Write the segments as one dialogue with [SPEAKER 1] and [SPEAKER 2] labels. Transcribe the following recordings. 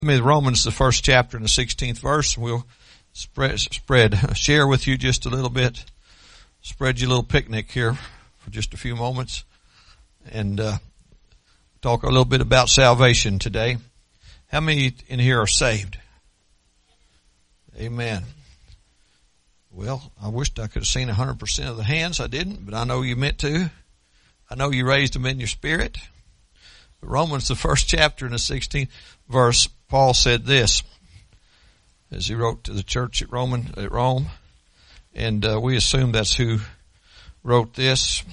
[SPEAKER 1] Romans, the first chapter and the 16th verse. We'll share with you just a little bit, spread you a little picnic here for just a few moments, and talk a little bit about salvation today. How many in here are saved? Amen. Well, I wished I could have seen 100% of the hands. I didn't, but I know you meant to. I know you raised them in your spirit. But Romans, the first chapter and the 16th verse, Paul said this as he wrote to the church at Rome, and we assume that's who wrote this.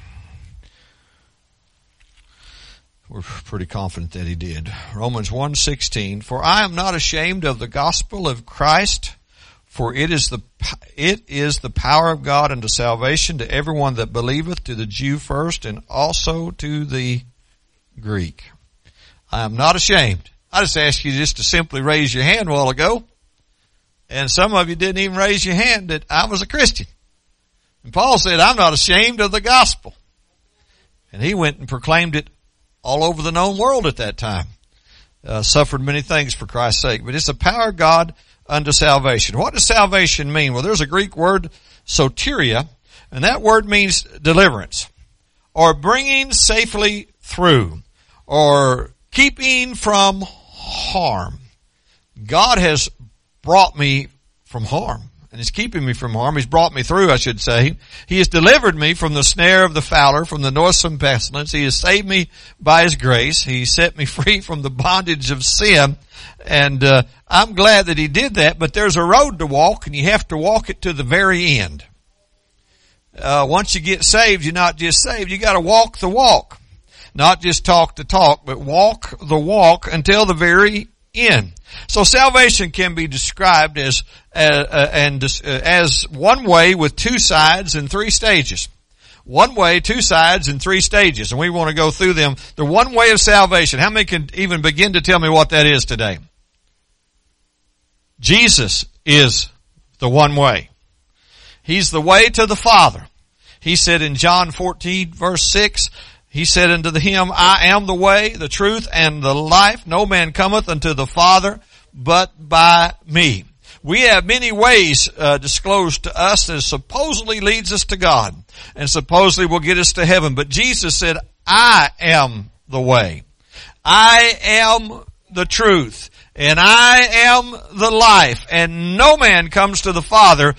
[SPEAKER 1] We're pretty confident that he did. Romans 1:16, "For I am not ashamed of the gospel of Christ, for it is the power of God unto salvation to everyone that believeth, to the Jew first, and also to the Greek." I am not ashamed. I just asked you just to simply raise your hand a while ago. And some of you didn't even raise your hand that I was a Christian. And Paul said, I'm not ashamed of the gospel. And he went and proclaimed it all over the known world at that time. Suffered many things for Christ's sake. But it's the power of God unto salvation. What does salvation mean? Well, there's a Greek word, soteria, and that word means deliverance, or bringing safely through, or keeping from harm. God has brought me from harm, and He's keeping me from harm. He's brought me through, I should say. He has delivered me from the snare of the fowler, from the noisome pestilence. He has saved me by His grace. He set me free from the bondage of sin, and I'm glad that He did that, but there's a road to walk, and you have to walk it to the very end. Once you get saved, you're not just saved. You got to walk the walk. Not just talk the talk, but walk the walk until the very end. So salvation can be described as one way with two sides and three stages. One way, two sides, and three stages. And we want to go through them. The one way of salvation. How many can even begin to tell me what that is today? Jesus is the one way. He's the way to the Father. He said in John 14 verse 6, He said unto him, I am the way, the truth, and the life. No man cometh unto the Father but by me. We have many ways disclosed to us that supposedly leads us to God and supposedly will get us to heaven. But Jesus said, I am the way. I am the truth. And I am the life. And no man comes to the Father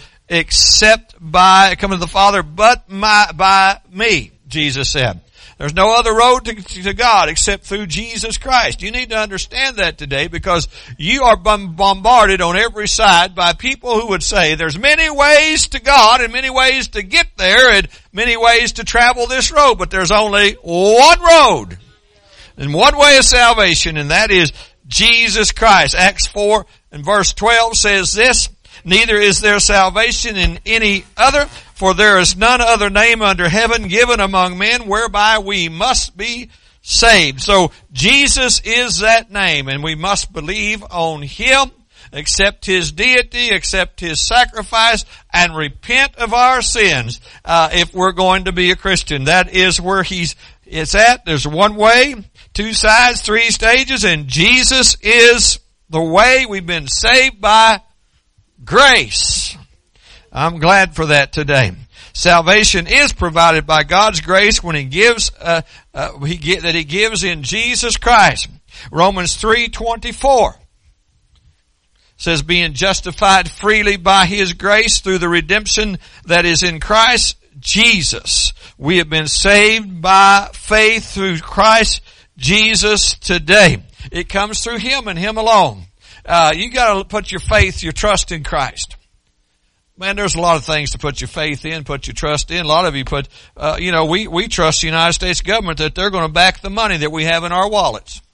[SPEAKER 1] but by me, Jesus said. There's no other road to God except through Jesus Christ. You need to understand that today, because you are bombarded on every side by people who would say there's many ways to God and many ways to get there and many ways to travel this road, but there's only one road and one way of salvation, and that is Jesus Christ. Acts 4 and verse 12 says this, neither is there salvation in any other, for there is none other name under heaven given among men whereby we must be saved. So Jesus is that name, and we must believe on Him, accept His deity, accept His sacrifice, and repent of our sins if we're going to be a Christian. That is where it's at. There's one way, two sides, three stages, and Jesus is the way. We've been saved by grace. I'm glad for that today. Salvation is provided by God's grace when He gives, He gives in Jesus Christ. Romans 3:24 says, being justified freely by His grace through the redemption that is in Christ Jesus. We have been saved by faith through Christ Jesus today. It comes through Him and Him alone. You gotta put your faith, your trust in Christ. Man, there's a lot of things to put your faith in, put your trust in. A lot of you put, we trust the United States government that they're going to back the money that we have in our wallets.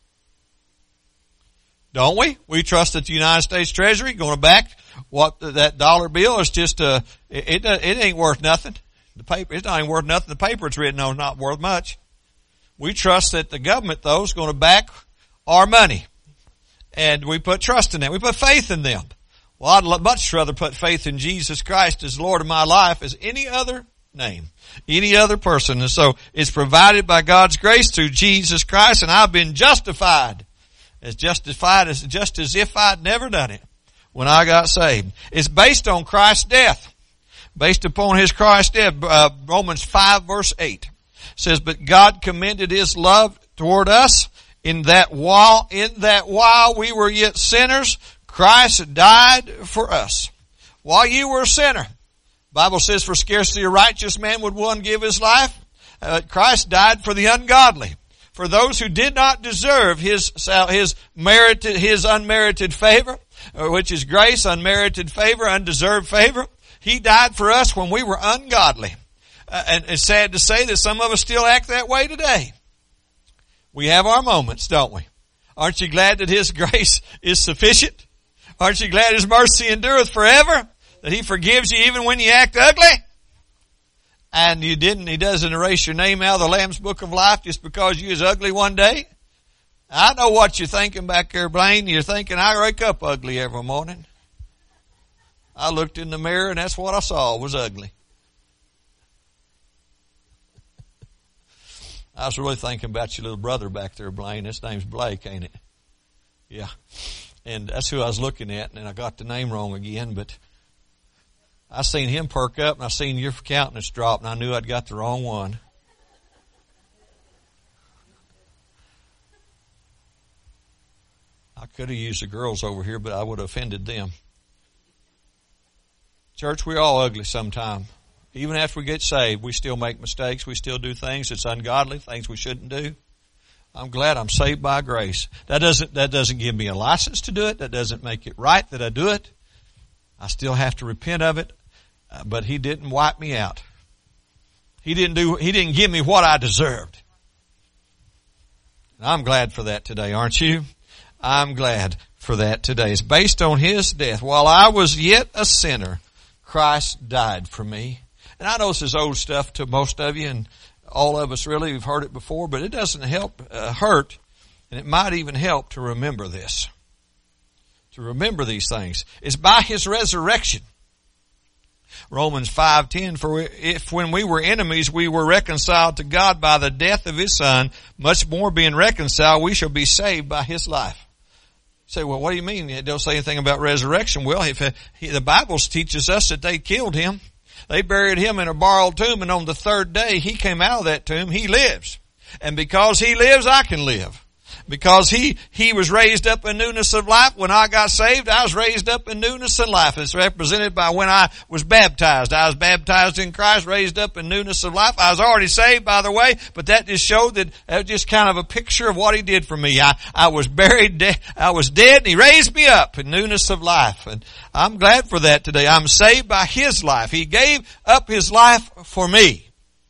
[SPEAKER 1] Don't we? We trust that the United States Treasury going to back what that dollar bill is just, it ain't worth nothing. The paper, it's not even worth nothing. The paper it's written on is not worth much. We trust that the government, though, is going to back our money. And we put trust in them. We put faith in them. Well, I'd much rather put faith in Jesus Christ as Lord of my life as any other name, any other person. And so it's provided by God's grace through Jesus Christ, and I've been justified as justified as just as if I'd never done it when I got saved. It's based on Christ's death. Based upon His Christ's death. Romans 5 verse 8 says, but God commended His love toward us in that while we were yet sinners, Christ died for us. While you were a sinner. The Bible says, for scarcely a righteous man would one give his life. Christ died for the ungodly. For those who did not deserve His unmerited favor, which is grace, unmerited favor, undeserved favor. He died for us when we were ungodly. And it's sad to say that some of us still act that way today. We have our moments, don't we? Aren't you glad that His grace is sufficient? Aren't you glad His mercy endureth forever? That He forgives you even when you act ugly? And He doesn't erase your name out of the Lamb's Book of Life just because you was ugly one day? I know what you're thinking back there, Blaine. You're thinking, I wake up ugly every morning. I looked in the mirror and that's what I saw was ugly. I was really thinking about your little brother back there, Blaine. His name's Blake, ain't it? Yeah. And that's who I was looking at, and I got the name wrong again, but I seen him perk up and I seen your countenance drop and I knew I'd got the wrong one. I could have used the girls over here, but I would have offended them. Church, we're all ugly sometime. Even after we get saved, we still make mistakes. We still do things that's ungodly, things we shouldn't do. I'm glad I'm saved by grace. That doesn't give me a license to do it. That doesn't make it right that I do it. I still have to repent of it. But He didn't wipe me out. He didn't give me what I deserved. And I'm glad for that today, aren't you? I'm glad for that today. It's based on His death. While I was yet a sinner, Christ died for me. And I know this is old stuff to most of you, and all of us really have heard it before, but it doesn't hurt, and it might even help to remember this. To remember these things. It's by His resurrection. Romans 5:10, for if when we were enemies we were reconciled to God by the death of His Son, much more being reconciled we shall be saved by His life. You say, well, what do you mean? It don't say anything about resurrection. Well, the Bible teaches us that they killed Him. They buried Him in a borrowed tomb, and on the third day He came out of that tomb. He lives. And because He lives, I can live. Because He was raised up in newness of life. When I got saved, I was raised up in newness of life. It's represented by when I was baptized. I was baptized in Christ, raised up in newness of life. I was already saved, by the way, but that just showed that was just kind of a picture of what He did for me. I was buried, I was dead, and He raised me up in newness of life. And I'm glad for that today. I'm saved by His life. He gave up His life for me.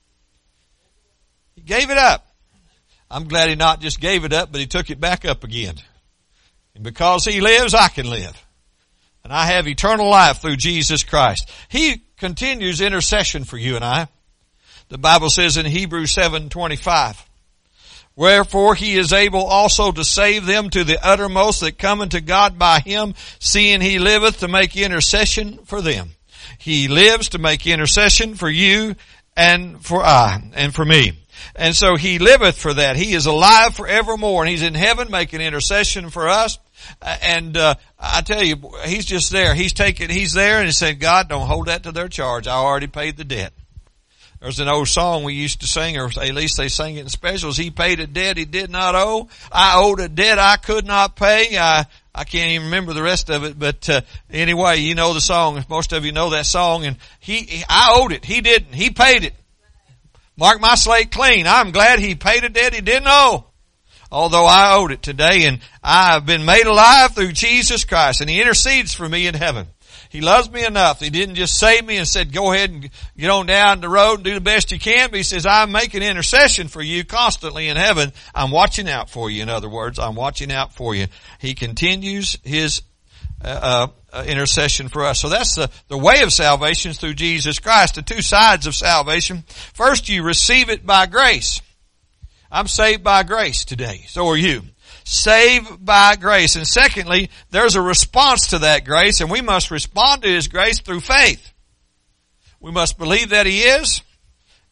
[SPEAKER 1] He gave it up. I'm glad He not just gave it up, but He took it back up again. And because He lives, I can live. And I have eternal life through Jesus Christ. He continues intercession for you and I. The Bible says in Hebrews 7:25, wherefore He is able also to save them to the uttermost that come unto God by Him, seeing He liveth to make intercession for them. He lives to make intercession for you and for me. And so He liveth for that. He is alive forevermore, and He's in heaven making intercession for us. And I tell you, He's just there. He's there, and He said, God, don't hold that to their charge. I already paid the debt. There's an old song we used to sing, or at least they sing it in specials. He paid a debt He did not owe. I owed a debt I could not pay. I can't even remember the rest of it, but anyway, you know the song. Most of you know that song, and I owed it. He didn't. He paid it. Mark my slate clean. I'm glad He paid a debt He didn't owe. Although I owed it today, and I have been made alive through Jesus Christ, and He intercedes for me in heaven. He loves me enough. He didn't just save me and said, go ahead and get on down the road and do the best you can, but He says, I'm making intercession for you constantly in heaven. I'm watching out for you. In other words, I'm watching out for you. He continues His intercession for us. So that's the way of salvation through Jesus Christ. The two sides of salvation. First, you receive it by grace. I'm saved by grace today. So are you. Saved by grace. And secondly, there's a response to that grace, and we must respond to His grace through faith. We must believe that He is,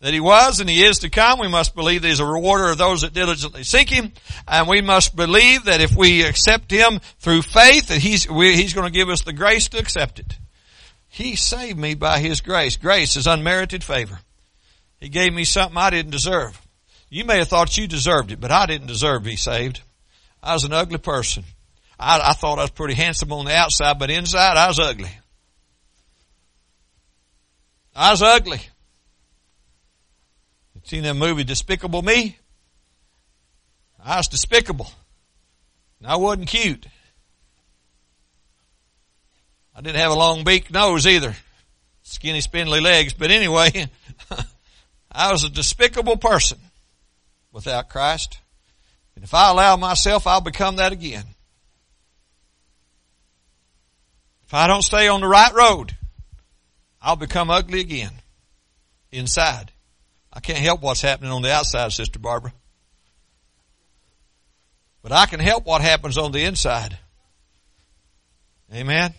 [SPEAKER 1] that He was and He is to come. We must believe that He's a rewarder of those that diligently seek Him. And we must believe that if we accept Him through faith, that He's going to give us the grace to accept it. He saved me by His grace. Grace is unmerited favor. He gave me something I didn't deserve. You may have thought you deserved it, but I didn't deserve to be saved. I was an ugly person. I thought I was pretty handsome on the outside, but inside I was ugly. I was ugly. You seen that movie Despicable Me? I was despicable. And I wasn't cute. I didn't have a long beak nose either. Skinny, spindly legs. But anyway, I was a despicable person without Christ. And if I allow myself, I'll become that again. If I don't stay on the right road, I'll become ugly again. Inside. I can't help what's happening on the outside, Sister Barbara. But I can help what happens on the inside. Amen.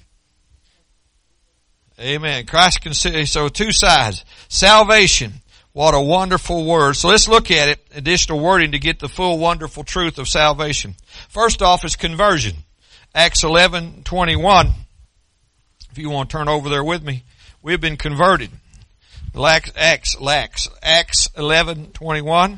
[SPEAKER 1] Amen. Christ can see, so two sides. Salvation. What a wonderful word. So let's look at it, additional wording to get the full wonderful truth of salvation. First off is conversion. Acts 11:21. If you want to turn over there with me. We've been converted. Acts 11:21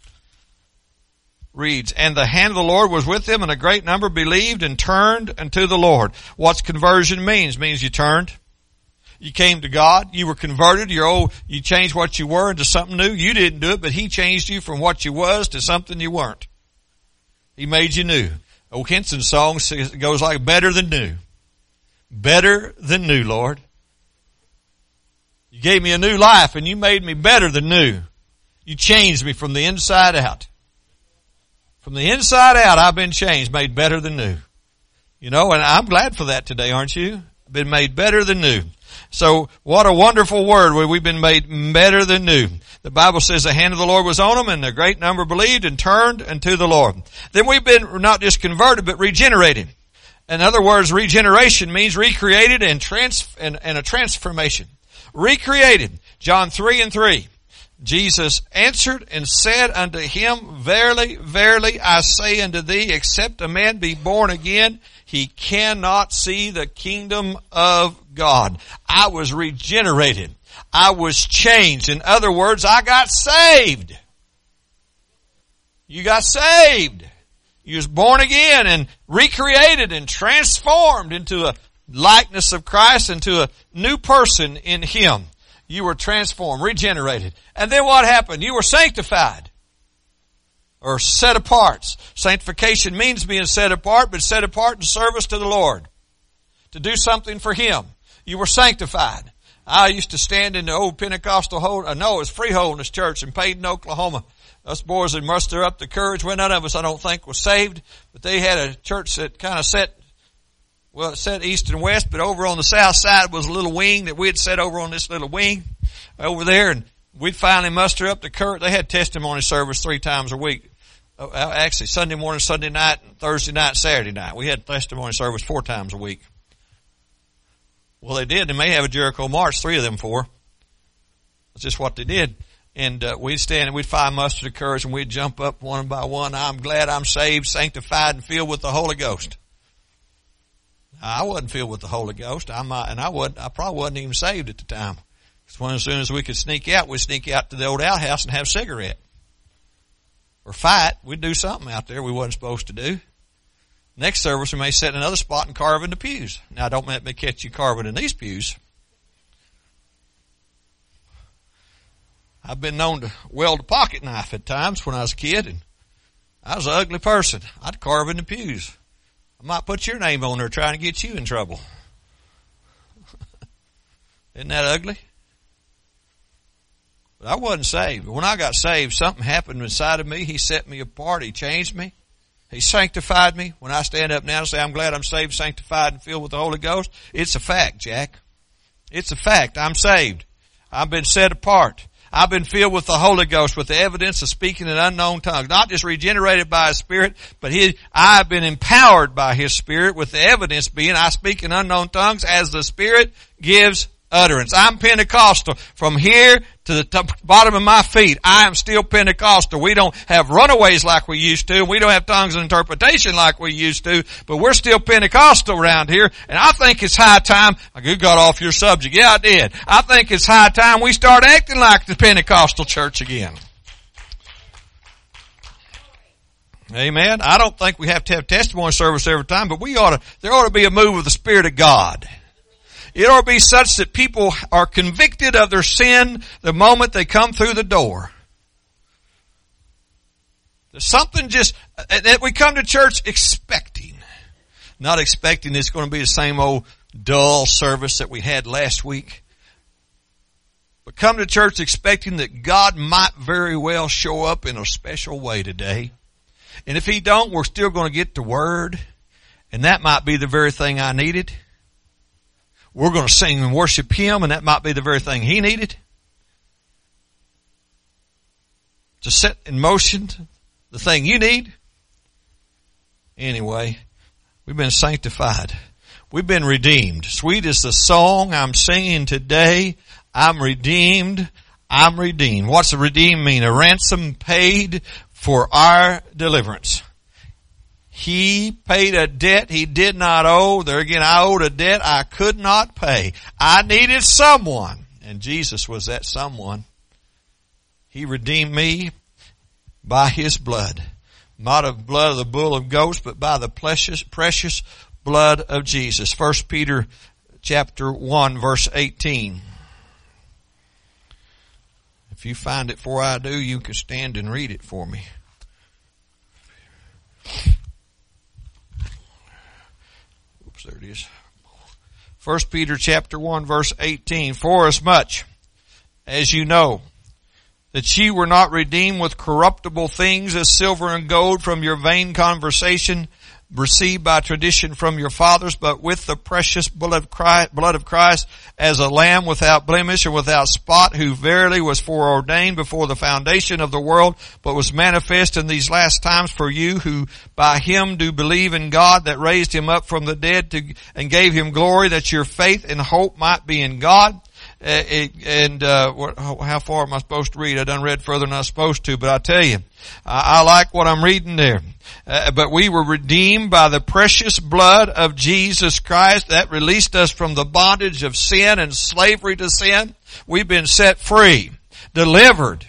[SPEAKER 1] reads, and the hand of the Lord was with them, and a great number believed and turned unto the Lord. What's conversion means? Means you turned. You came to God. You were converted. You changed what you were into something new. You didn't do it, but He changed you from what you was to something you weren't. He made you new. O. Henson's song goes like, better than new. Better than new, Lord. You gave me a new life and you made me better than new. You changed me from the inside out. From the inside out, I've been changed, made better than new. You know, and I'm glad for that today, aren't you? I've been made better than new. So what a wonderful word where we've been made better than new. The Bible says the hand of the Lord was on them and a great number believed and turned unto the Lord. Then we've been not just converted but regenerated. In other words, regeneration means recreated and a transformation. Recreated. John 3:3. Jesus answered and said unto him, verily, verily, I say unto thee, except a man be born again, he cannot see the kingdom of God. I was regenerated. I was changed. In other words, I got saved. You got saved. You was born again and recreated and transformed into a likeness of Christ, into a new person in Him. You were transformed, regenerated. And then what happened? You were sanctified. Or set apart. Sanctification means being set apart, but set apart in service to the Lord. To do something for Him. You were sanctified. I used to stand in the old Pentecostal Free Holiness Church in Payton, Oklahoma. Us boys would muster up the courage. Well, none of us, I don't think, was saved. But they had a church that kind of set east and west, but over on the south side was a little wing that we had set over on this little wing over there, and we'd finally muster up the courage. They had testimony service 3 times a week. Actually, Sunday morning, Sunday night, Thursday night, Saturday night. We had testimony service 4 times a week. Well, they did. They may have a Jericho March, 3 of them 4. That's just what they did. And we'd stand and we'd find muster the courage and we'd jump up one by one. I'm glad I'm saved, sanctified, and filled with the Holy Ghost. I wasn't filled with the Holy Ghost. I probably wasn't even saved at the time. Because as soon as we could sneak out, we'd sneak out to the old outhouse and have a cigarette. Or fight. We'd do something out there we wasn't supposed to do. Next service, we may sit in another spot and carve in the pews. Now, don't let me catch you carving in these pews. I've been known to weld a pocket knife at times when I was a kid, and I was an ugly person. I'd carve in the pews. I might put your name on there trying to get you in trouble. Isn't that ugly? But I wasn't saved. When I got saved, something happened inside of me. He set me apart. He changed me. He sanctified me. When I stand up now and say, I'm glad I'm saved, sanctified, and filled with the Holy Ghost, it's a fact, Jack. It's a fact. I'm saved. I've been set apart. I've been filled with the Holy Ghost with the evidence of speaking in unknown tongues. Not just regenerated by His Spirit, but I've been empowered by His Spirit with the evidence being I speak in unknown tongues as the Spirit gives utterance. I'm Pentecostal. From here to the bottom of my feet, I am still Pentecostal. We don't have runaways like we used to. We don't have tongues of interpretation like we used to, but we're still Pentecostal around here. And I think it's high time, you got off your subject. Yeah, I did. I think it's high time we start acting like the Pentecostal church again. Amen. I don't think we have to have testimony service every time, but there ought to be a move of the Spirit of God. It ought to be such that people are convicted of their sin the moment they come through the door. There's something that we come to church expecting. Not expecting it's going to be the same old dull service that we had last week. But come to church expecting that God might very well show up in a special way today. And if He don't, we're still going to get the Word. And that might be the very thing I needed. We're going to sing and worship Him, and that might be the very thing He needed. To set in motion the thing you need. Anyway, we've been sanctified. We've been redeemed. Sweet is the song I'm singing today. I'm redeemed. I'm redeemed. What's a redeemed mean? A ransom paid for our deliverance. He paid a debt He did not owe. There again, I owed a debt I could not pay. I needed someone, and Jesus was that someone. He redeemed me by His blood. Not of blood of the bull of goats, but by the precious blood of Jesus. 1 Peter chapter 1, verse 18. If you find it before I do, you can stand and read it for me. Oops, there it is. 1 Peter chapter 1, verse 18. Forasmuch as you know that ye were not redeemed with corruptible things as silver and gold from your vain conversation received by tradition from your fathers, but with the precious blood of Christ as a lamb without blemish and without spot, who verily was foreordained before the foundation of the world, but was manifest in these last times for you who by Him do believe in God that raised Him up from the dead and gave Him glory, that your faith and hope might be in God. How far am I supposed to read? I done read further than I was supposed to, but I tell you, I like what I'm reading there. But we were redeemed by the precious blood of Jesus Christ. That released us from the bondage of sin and slavery to sin. We've been set free, delivered.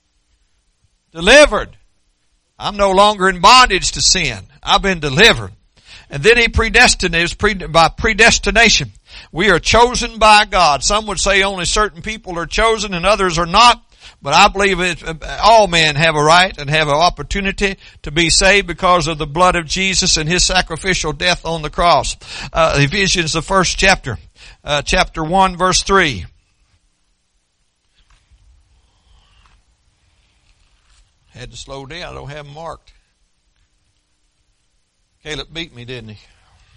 [SPEAKER 1] I'm no longer in bondage to sin. I've been delivered. And then He predestined us by predestination. We are chosen by God. Some would say only certain people are chosen and others are not. But I believe all men have a right and have an opportunity to be saved because of the blood of Jesus and His sacrificial death on the cross. Ephesians, the first chapter, chapter 1, verse 3. Had to slow down. I don't have them marked. Caleb beat me, didn't he?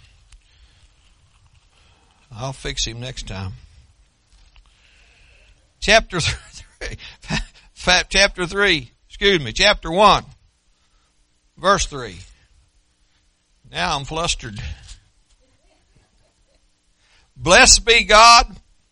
[SPEAKER 1] I'll fix him next time. Chapter 1, verse 3. Now I'm flustered. Blessed be God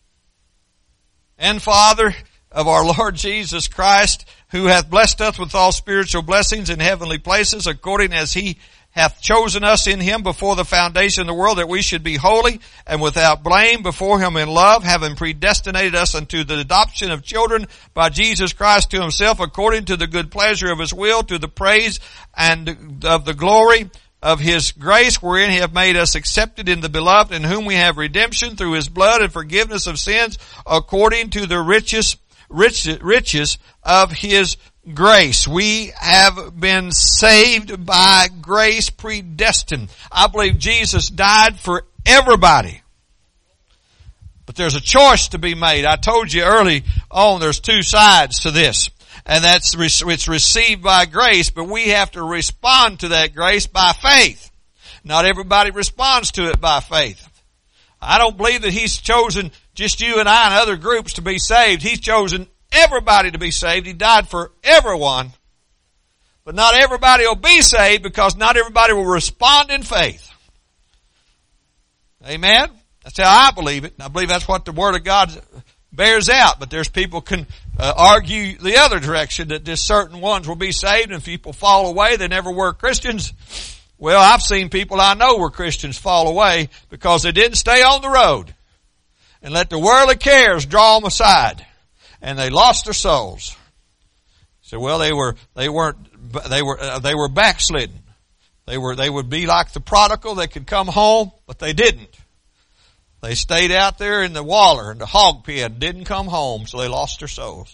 [SPEAKER 1] and Father of our Lord Jesus Christ, who hath blessed us with all spiritual blessings in heavenly places, according as He hath chosen us in Him before the foundation of the world, that we should be holy and without blame before Him in love, having predestinated us unto the adoption of children by Jesus Christ to Himself, according to the good pleasure of His will, to the praise and of the glory of His grace, wherein He hath made us accepted in the beloved, in whom we have redemption through His blood and forgiveness of sins, according to the riches of His grace. We have been saved by grace, predestined. I believe Jesus died for everybody. But there's a choice to be made. I told you early on there's two sides to this. And it's received by grace, but we have to respond to that grace by faith. Not everybody responds to it by faith. I don't believe that He's chosen just you and I and other groups to be saved. He's chosen everybody to be saved. He died for everyone. But not everybody will be saved because not everybody will respond in faith. Amen? That's how I believe it. And I believe that's what the Word of God bears out. But there's people can argue the other direction, that just certain ones will be saved, and if people fall away, they never were Christians. Well, I've seen people I know were Christians fall away because they didn't stay on the road and let the worldly cares draw them aside, and they lost their souls. So, well, they were backslidden. They would be like the prodigal. They could come home, but they didn't. They stayed out there in the waller, in the hog pen, didn't come home, so they lost their souls.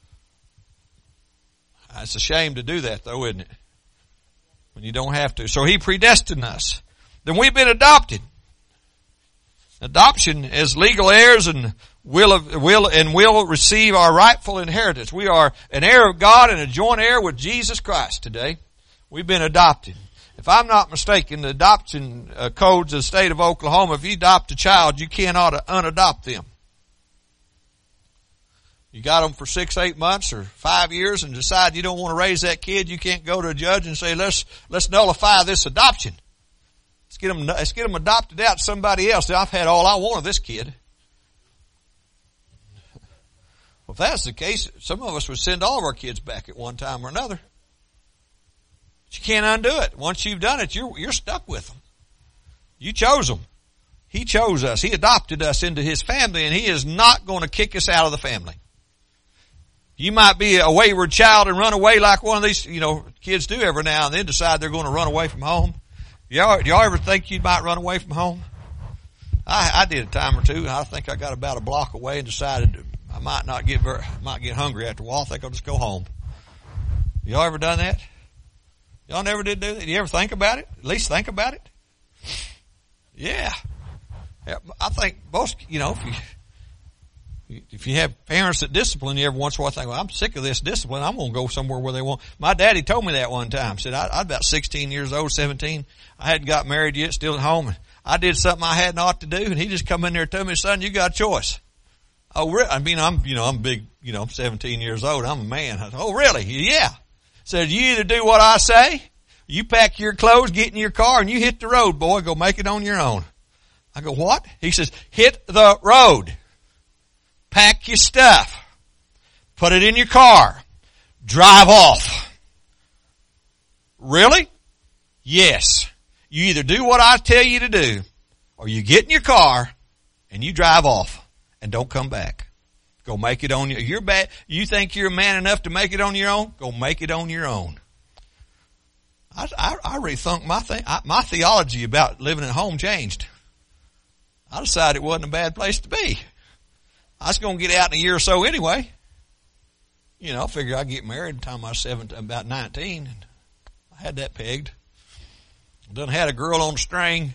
[SPEAKER 1] It's a shame to do that, though, isn't it? When you don't have to. So He predestined us. Then we've been adopted. Adoption as legal heirs and will receive our rightful inheritance. We are an heir of God and a joint heir with Jesus Christ today. We've been adopted. If I'm not mistaken, the adoption codes of the state of Oklahoma, if you adopt a child, you cannot unadopt them. You got them for 6-8 months or 5 years and decide you don't want to raise that kid, you can't go to a judge and say, let's nullify this adoption. Let's get them adopted out to somebody else. I've had all I want of this kid. Well, if that's the case, some of us would send all of our kids back at one time or another. But you can't undo it. Once you've done it, you're stuck with them. You chose them. He chose us. He adopted us into His family, and He is not going to kick us out of the family. You might be a wayward child and run away like one of these, kids do every now and then, decide they're going to run away from home. Y'all ever think you might run away from home? I did a time or two. I think I got about a block away and decided I might get hungry after a while. I think I'll just go home. Y'all ever done that? Y'all never did do that? You ever think about it? At least think about it? Yeah. I think most, if you have parents that discipline you every once in a while, think, well, I'm sick of this discipline. I'm going to go somewhere where they want. My daddy told me that one time. Said, I was about 16 years old, 17. I hadn't got married yet, still at home. I did something I hadn't ought to do, and he just come in there and told me, son, you got a choice. Oh, really? I mean, I'm big, I'm 17 years old. I'm a man. I said, oh, really? Yeah. Said, you either do what I say, you pack your clothes, get in your car, and you hit the road, boy. Go make it on your own. I go, what? He says, hit the road. Pack your stuff. Put it in your car. Drive off. Really? Yes. You either do what I tell you to do, or you get in your car and you drive off and don't come back. Go make it on your own. You're bad. You think you're a man enough to make it on your own? Go make it on your own. I really think my theology about living at home changed. I decided it wasn't a bad place to be. I was going to get out in a year or so anyway. I figured I'd get married by the time I was about 19. And I had that pegged. Done had a girl on the string.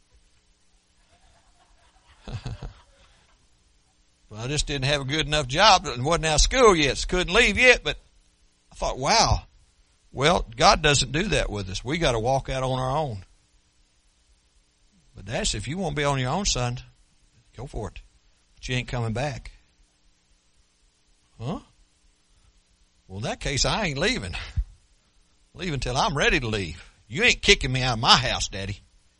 [SPEAKER 1] But I just didn't have a good enough job and wasn't out of school yet, so couldn't leave yet. But I thought, wow. Well, God doesn't do that with us. We got to walk out on our own. But that's if you want to be on your own, son, go for it. But you ain't coming back. Huh? Well, in that case, I ain't leaving. Leaving till I'm ready to leave. You ain't kicking me out of my house, Daddy.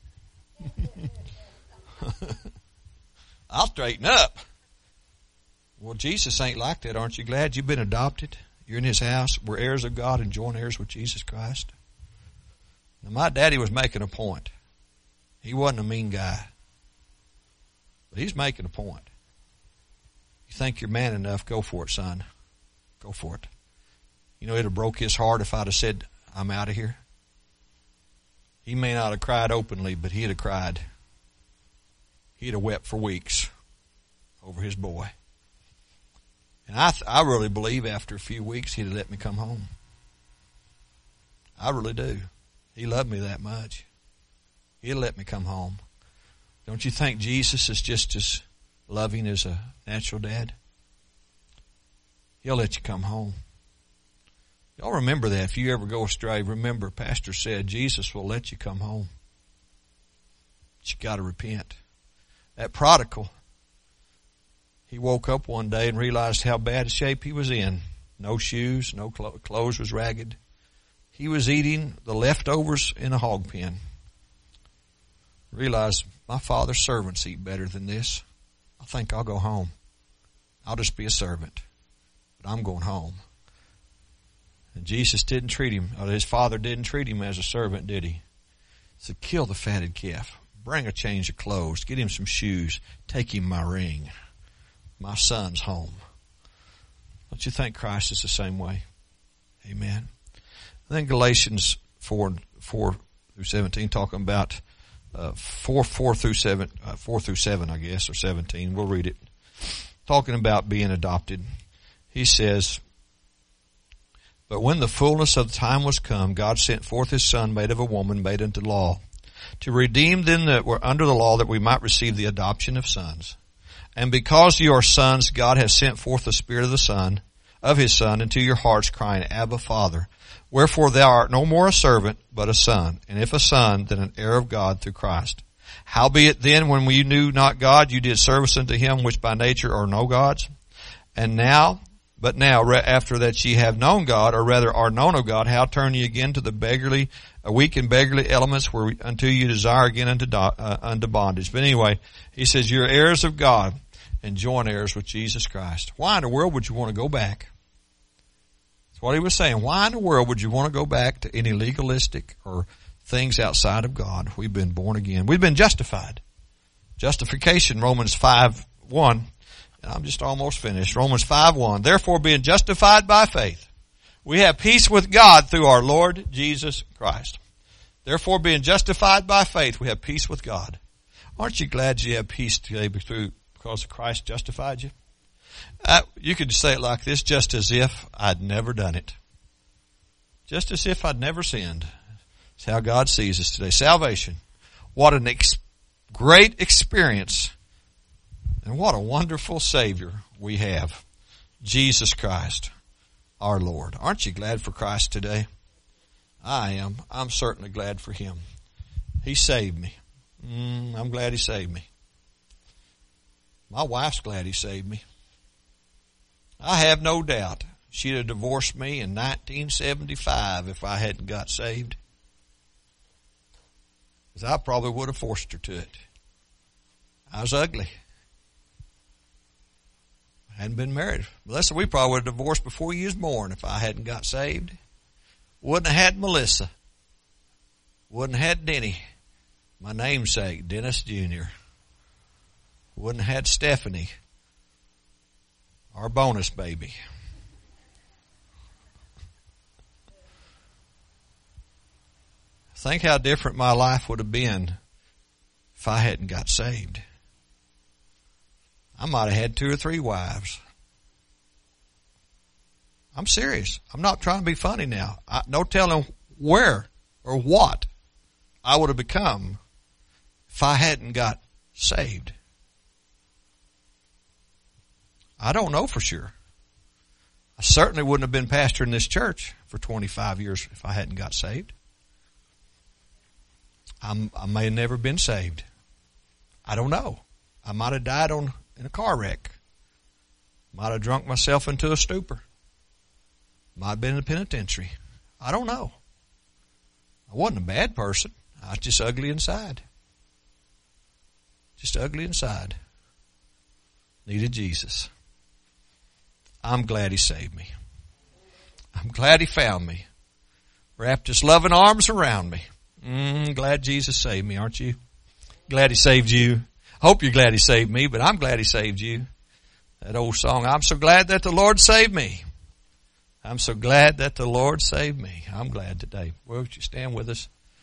[SPEAKER 1] I'll straighten up. Well, Jesus ain't like that. Aren't you glad you've been adopted? You're in His house. We're heirs of God and joint heirs with Jesus Christ. Now, my daddy was making a point. He wasn't a mean guy. But he's making a point. You think you're man enough, go for it, son. Go for it. It'd have broke his heart if I'd have said, I'm out of here. He may not have cried openly, but he'd have cried. He'd have wept for weeks over his boy. And I really believe after a few weeks he'd have let me come home. I really do. He loved me that much. He'll let me come home. Don't you think Jesus is just as loving as a natural dad? He'll let you come home. Y'all remember that. If you ever go astray, remember Pastor said Jesus will let you come home. But you got to repent. That prodigal, he woke up one day and realized how bad a shape he was in. No shoes, no clothes was ragged. He was eating the leftovers in a hog pen. realized my Father's servants eat better than this. I think I'll go home. I'll just be a servant. But I'm going home. And Jesus didn't treat him, or his Father didn't treat him as a servant, did he? He said, kill the fatted calf. Bring a change of clothes. Get him some shoes. Take him my ring. My son's home. Don't you think Christ is the same way? Amen. I think Galatians 4 through 17, talking about 4 through 7, I guess, or 17. We'll read it. Talking about being adopted. He says, but when the fullness of the time was come, God sent forth his Son, made of a woman, made unto law, to redeem them that were under the law, that we might receive the adoption of sons. And because you are sons, God has sent forth the Spirit of the Son, of his Son, into your hearts, crying, Abba, Father. Wherefore thou art no more a servant, but a son. And if a son, then an heir of God through Christ. Howbeit then, when you knew not God, you did service unto him which by nature are no gods. But now, after that ye have known God, or rather are known of God, how turn ye again to the weak and beggarly elements, until you desire again unto bondage? But anyway, he says, you're heirs of God, and joint heirs with Jesus Christ. Why in the world would you want to go back? That's what he was saying. Why in the world would you want to go back to any legalistic or things outside of God? We've been born again. We've been justified. Justification, Romans 5:1. And I'm just almost finished. Romans 5:1. Therefore, being justified by faith, we have peace with God through our Lord Jesus Christ. Therefore, being justified by faith, we have peace with God. Aren't you glad you have peace today because Christ justified you? You could say it like this, just as if I'd never done it. Just as if I'd never sinned. That's how God sees us today. Salvation. What an great experience. And what a wonderful Savior we have. Jesus Christ, our Lord. Aren't you glad for Christ today? I am. I'm certainly glad for him. He saved me. I'm glad he saved me. My wife's glad he saved me. I have no doubt she'd have divorced me in 1975 if I hadn't got saved. Because I probably would have forced her to it. I was ugly. I hadn't been married. Melissa, we probably would have divorced before you was born if I hadn't got saved. Wouldn't have had Melissa. Wouldn't have had Denny, my namesake, Dennis Jr. Wouldn't have had Stephanie, our bonus baby. Think how different my life would have been if I hadn't got saved. I might have had 2 or 3 wives. I'm serious. I'm not trying to be funny now. No telling where or what I would have become if I hadn't got saved. I don't know for sure. I certainly wouldn't have been pastoring this church for 25 years if I hadn't got saved. I may have never been saved. I don't know. I might have died in a car wreck. Might have drunk myself into a stupor. Might have been in a penitentiary. I don't know. I wasn't a bad person. I was just ugly inside. Just ugly inside. Needed Jesus. I'm glad he saved me. I'm glad he found me. Wrapped his loving arms around me. Glad Jesus saved me, aren't you? Glad he saved you. Hope you're glad he saved me, but I'm glad he saved you. That old song, I'm so glad that the Lord saved me. I'm so glad that the Lord saved me. I'm glad today. Well, would you stand with us?